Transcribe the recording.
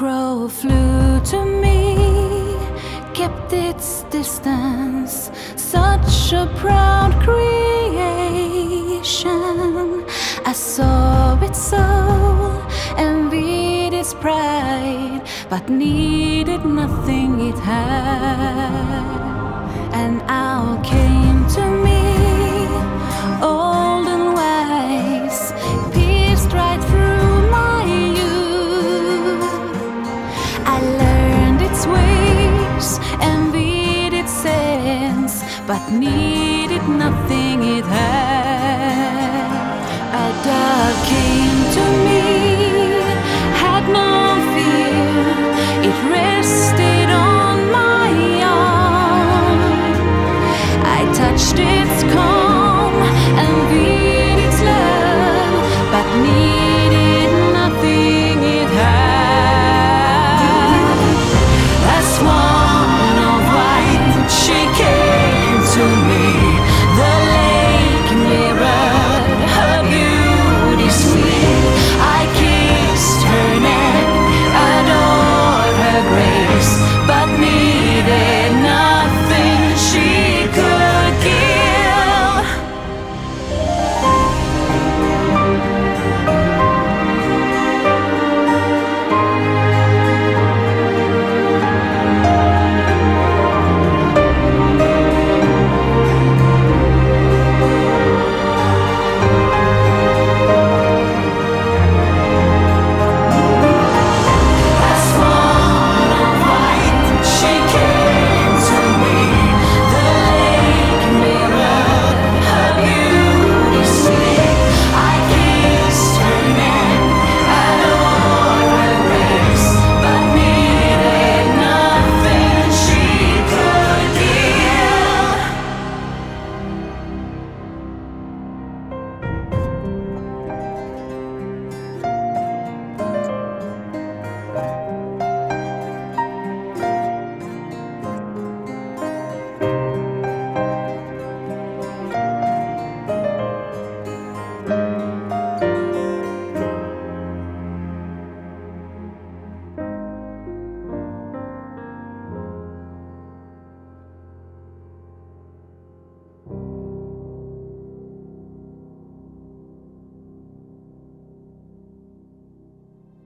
crow flew to me, kept its distance, such a proud creation. I saw its soul, envied its pride, but needed nothing it had. An owl came to me, old and wise, pierced right through my youth. I learned its ways, envied its sense, but needed nothing it had. A dove came